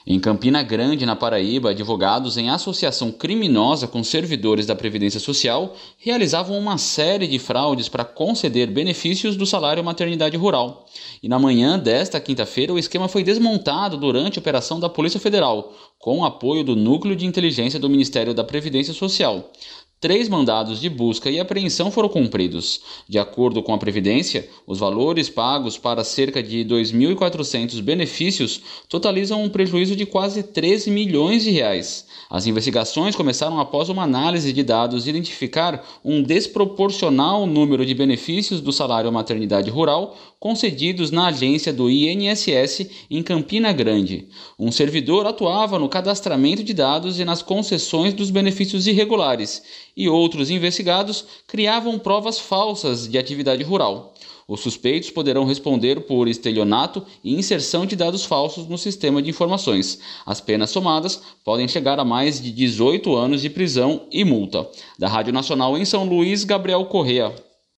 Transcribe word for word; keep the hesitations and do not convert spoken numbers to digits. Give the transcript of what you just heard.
Em Campina Grande, na Paraíba, advogados em associação criminosa com servidores da Previdência Social realizavam uma série de fraudes para conceder benefícios do salário maternidade rural. E na manhã desta quinta-feira, o esquema foi desmontado durante a operação da Polícia Federal, com o apoio do Núcleo de Inteligência do Ministério da Previdência Social. Três mandados de busca e apreensão foram cumpridos. De acordo com a Previdência, os valores pagos para cerca de dois mil e quatrocentos benefícios totalizam um prejuízo de quase treze milhões de reais. As investigações começaram após uma análise de dados identificar um desproporcional número de benefícios do salário maternidade rural concedidos na agência do I N S S em Campina Grande. Um servidor atuava no cadastramento de dados e nas concessões dos benefícios irregulares, e outros investigados criavam provas falsas de atividade rural. Os suspeitos poderão responder por estelionato e inserção de dados falsos no sistema de informações. As penas somadas podem chegar a mais de dezoito anos de prisão e multa. Da Rádio Nacional em São Luís, Gabriel Correa.